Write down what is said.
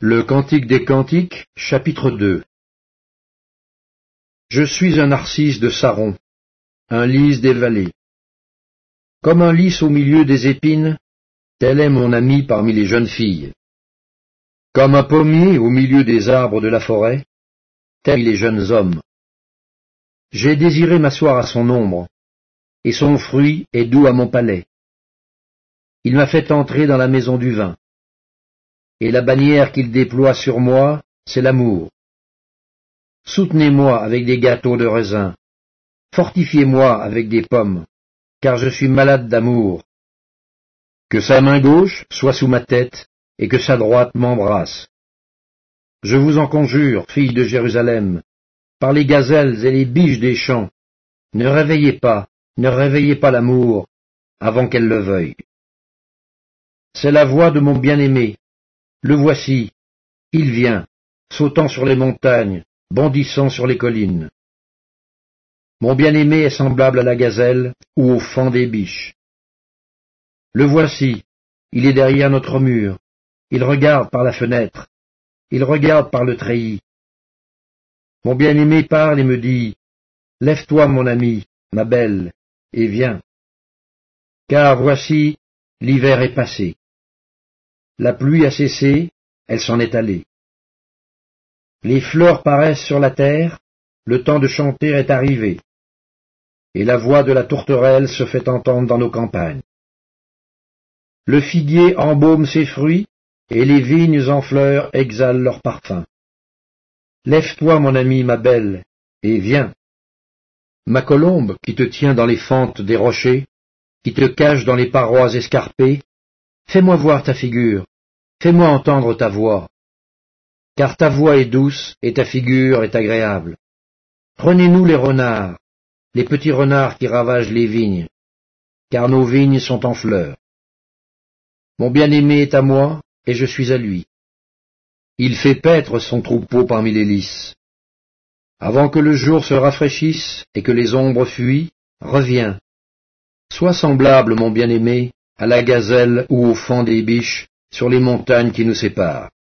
Le Cantique des Cantiques, chapitre 2. Je suis un narcisse de Saron, un lys des vallées. Comme un lys au milieu des épines, tel est mon ami parmi les jeunes filles. Comme un pommier au milieu des arbres de la forêt, tels les jeunes hommes. J'ai désiré m'asseoir à son ombre, et son fruit est doux à mon palais. Il m'a fait entrer dans la maison du vin. Et la bannière qu'il déploie sur moi, c'est l'amour. Soutenez-moi avec des gâteaux de raisin, fortifiez-moi avec des pommes, car je suis malade d'amour. Que sa main gauche soit sous ma tête, et que sa droite m'embrasse. Je vous en conjure, filles de Jérusalem, par les gazelles et les biches des champs, ne réveillez pas l'amour, avant qu'elle le veuille. C'est la voix de mon bien-aimé. Le voici, il vient, sautant sur les montagnes, bondissant sur les collines. Mon bien-aimé est semblable à la gazelle ou au faon des biches. Le voici, il est derrière notre mur, il regarde par la fenêtre, il regarde par le treillis. Mon bien-aimé parle et me dit, « Lève-toi, mon ami, ma belle, et viens. » Car voici, l'hiver est passé. La pluie a cessé, elle s'en est allée. Les fleurs paraissent sur la terre, le temps de chanter est arrivé, et la voix de la tourterelle se fait entendre dans nos campagnes. Le figuier embaume ses fruits, et les vignes en fleurs exhalent leur parfum. Lève-toi, mon ami, ma belle, et viens. Ma colombe, qui te tient dans les fentes des rochers, qui te cache dans les parois escarpées, fais-moi voir ta figure, fais-moi entendre ta voix, car ta voix est douce et ta figure est agréable. Prenez-nous les renards, les petits renards qui ravagent les vignes, car nos vignes sont en fleurs. Mon bien-aimé est à moi, et je suis à lui. Il fait paître son troupeau parmi les lys. Avant que le jour se rafraîchisse et que les ombres fuient, reviens. Sois semblable, mon bien-aimé, à la gazelle ou au faon des biches sur les montagnes qui nous séparent.